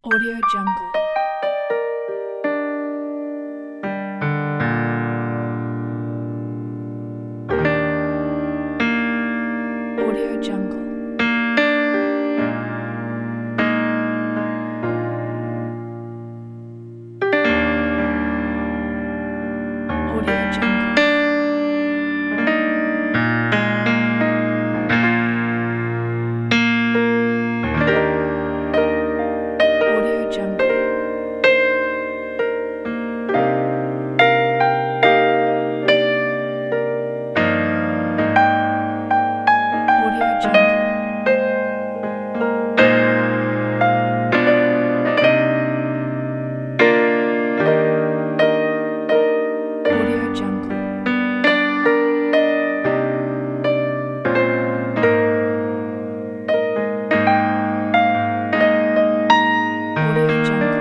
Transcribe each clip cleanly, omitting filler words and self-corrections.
Audio Jungle. Audio Jungle. Audio Jungle. Audio Jungle. Audio Jungle. Audio Jungle. Audio Jungle.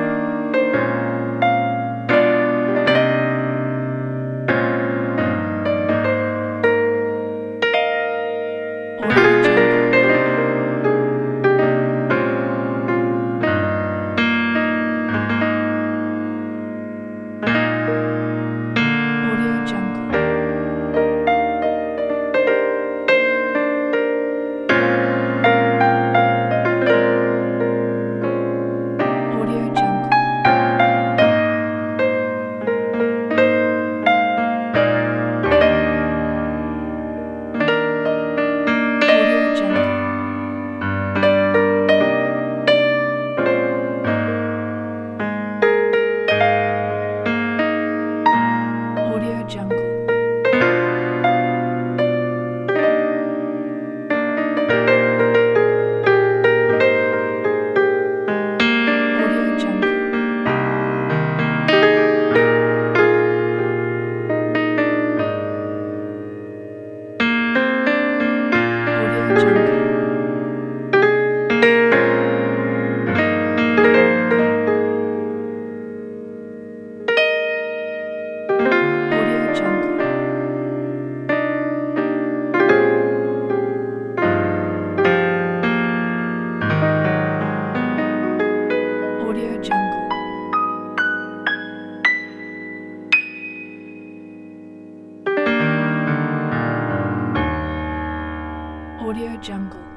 Audio Jungle. Audio Jungle. Audio Jungle. Audio Jungle. Audio Jungle. Audio Jungle. Audio Jungle. Audio Jungle. Audio Jungle. Audio Jungle.